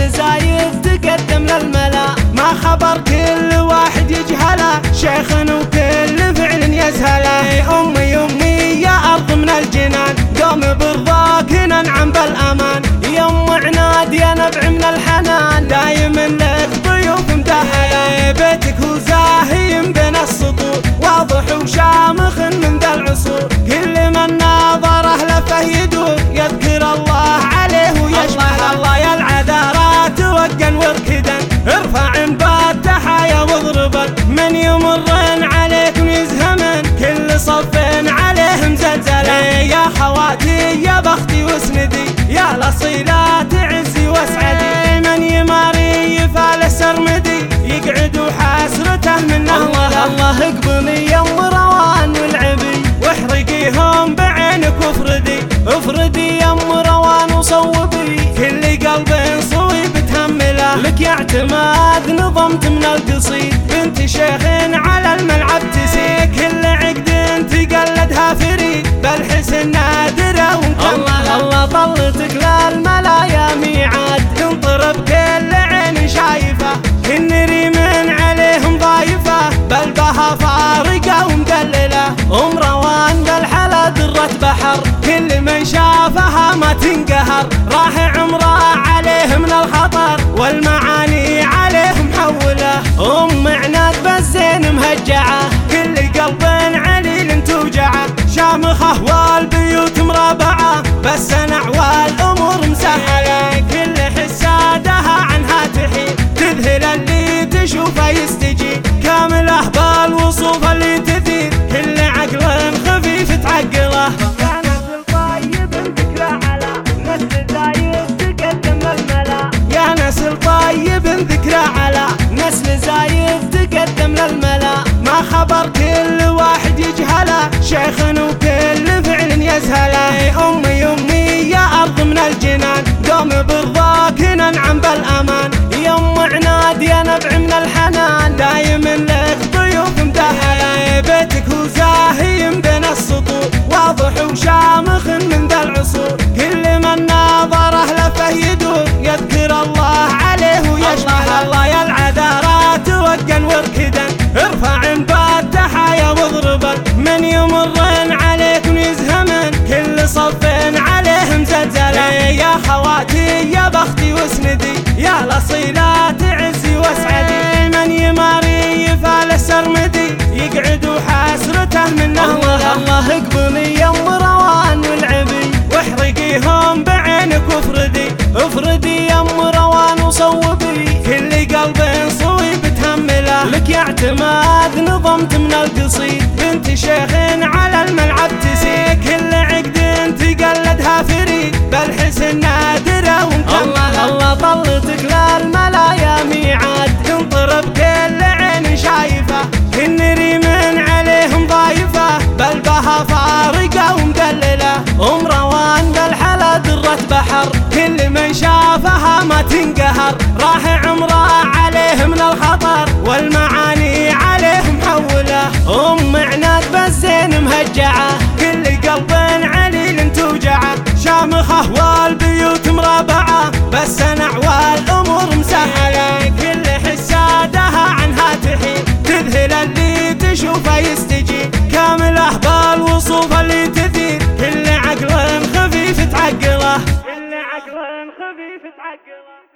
نسل زايد تقدم للملا، ما خبر كل واحد يجهله، شيخ وكل فعل يزهله. أمي أمي يا أرض من الجنان، قوم برضاك ننعم بالأمان، يا أم عناد يا نبع من الحنان، دايما لك ضيوف مدهله. بيتك هو زاهي بين السطور، واضح وشامخ من ذا العصور، كل من ناظره لفه يدور، يذكر الله عليه ويشمله. الله يا العذارى توقن واركدا، ارفع بات تحايا واضربا، من يمرن عليكم يزهمن، كل صف عليهم زلزله. يا خواتي يا بختي واسندي، يا الاصيلة تعزي واسعدي، من يماري يفال سرمدي، يقعد وحسرته من الله. الله اقبلي يا ام روان والعبي، واحرقيهم بعينك وافردي، افردي يا ام روان وصوبي، كل قلب صويب تهمله، لك يا اعتماد نظمت من القصيد، بنت شيخ على الملعب تسيك، كل عقد تقلدها فريد، بالحسن نادره ومكمله. الله طلتك للملا يا ميعاد، تنطرب كل عين شايفه، النري من عليهم ضايفه، بل بها فارقه ومدلله. ام روان بالحلا درة بحر، كل من شافها ما تنقهر، راح عمره عليه من الخطر، والمعاني عليهم حوله. ام عناد بالزين مهجعه، كل قلب عليل توجعه، شامخه والبيوت مربعه، بس نعوى الامور مسهله، كل حسادها عنها تحيل، تذهل اللي تشوفه يستجيب، كامله بالوصوف اللي تثير، كل عقل خفيف تعقله. يا نسل طيب ذكرى على نسل زايد تقدم للملا، يا نسل طيب ذكرى على نسل زايد تقدم للملا، ما خبر كل واحد يجهله، شيخ وكل فعل يزهله. أمي أمي يا أرض من الجنان، قوم برضاك ننعم بالأمان، يا أم عناد يا نبع من الحنان، دايما لك ضيوف مدهله. بيتك هو زاهي بين السطور، واضح وشامخ من ذا العصور، كل من ناظره لفه يدور، يذكر الله عليه ويشمله. الله يا العذارى توقن واركدا، ارفع بات تحايا واضربا، من يمرن عليكم يزهمن، كل صف عليهم زلزله. يا خواتي يا بختي واسندي، يا الاصيلة تعزي واسعدي، من يماري يفال سرمدي، يقعد وحسرته من الله. الله اقبلي يا ام روان والعبي، واحرقيهم بعينك وافردي، افردي يا ام روان وصوبي، كل قلب صويب تهمله، لك يا اعتماد نظمت من القصيد، بنت شيخ على الملعب تسيك، كل عقد تقلدها فريد، بالحسن نادره ومكمله. الله طلتك للملا يا ميعاد، تنطرب كل عين شايفه، النري من عليهم ضايفه، بل بها فارقه ومدلله. ام روان بالحلا درة بحر، كل من شافها ما تنقهر، راح عمره عليه من الخطر، والمعاني عليهم حوله. ام عناد بالزين مهجعه، كل قلب عليل توجعه، شامخه والبيوت مربعه، بس نعوى الامور مسهله، كل حسادها عنها تحيل، تذهل اللي تشوفه يستجيب، كامله بالوصوف اللي تثير، كل عقل خفيف تعقله، كل عقل خفيف تعقله.